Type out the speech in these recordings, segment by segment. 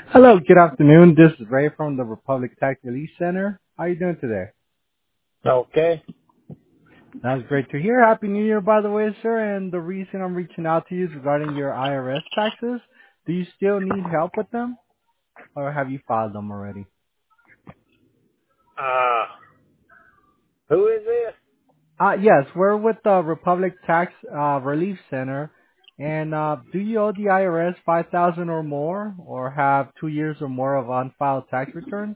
Hello, good afternoon. This is Ray from the Republic Tax Relief Center. How are you doing today? Okay. That's great to hear. Happy New Year, by the way, sir. And the reason I'm reaching out to you is regarding your IRS taxes. Do you still need help with them, or have you filed them already? Uh, who is this? Yes, we're with the Republic Tax Relief Center. And do you owe the IRS 5,000 or more, or have 2 years or more of unfiled tax returns?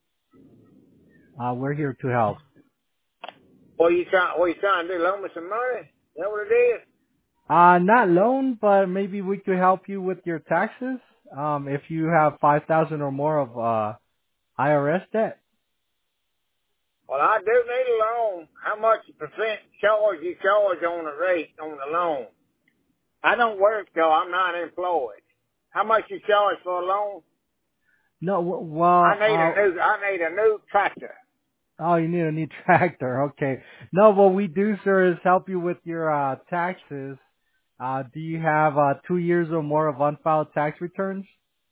We're here to help. What you trying to do? Loan me some money? Is that what it is? Not loan, but maybe we could help you with your taxes. If you have 5,000 or more of IRS debt. Well, I do need a loan. How much percent charge you charge on the rate on the loan? I don't work though. I'm not employed. How much you charge for a loan? No, well, I need a new tractor. oh, you need a new tractor. Okay. No, what we do, sir, is help you with your taxes. Do you have 2 years or more of unfiled tax returns?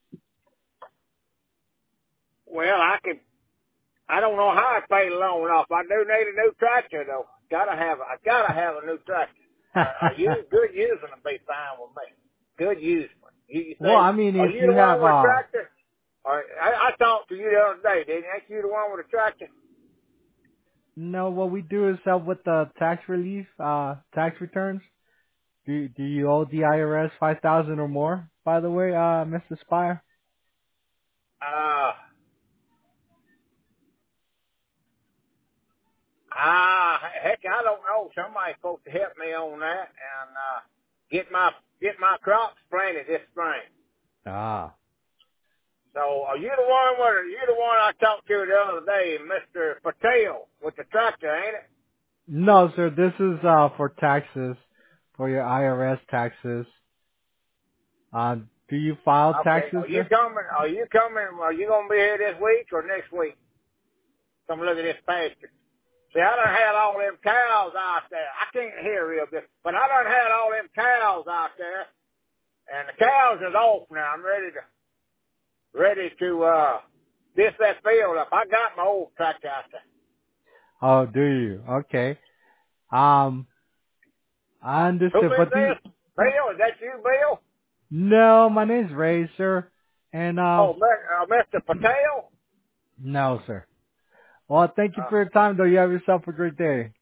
Well, I don't know how I pay the loan off. I do need a new tractor though. I gotta have a new tractor. Good using will be fine with me. Good using. You Well, say, I mean, are if you you the have one with a tractor? Or I talked to you the other day, didn't I? You the one with a tractor? no, what we do is help with the tax relief, tax returns. Do you owe the IRS 5,000 or more, by the way, Mr. Spire? Uh, heck, I don't know. Somebody's supposed to help me on that and get my crops planted this spring. Ah. So are you the one I talked to the other day, Mr. Patel with the tractor, ain't it? No, sir, this is for taxes, for your IRS taxes. Do you file Okay. taxes, sir? Are you coming? Are you gonna be here this week or next week? Come look at this pasture. See, I done had all them cows out there. I can't hear real good, but I done had all them cows out there, and the cows is off now. I'm ready to dish that field up. I got my old tractor out there. Oh, do you? Okay. Um, I Who understood, is but this? Bill? Is that you, Bill? no, my name's Ray, sir. And, Oh, Mr. Patel? no, sir. Well, thank you Uh, for your time, though. You have yourself a great day.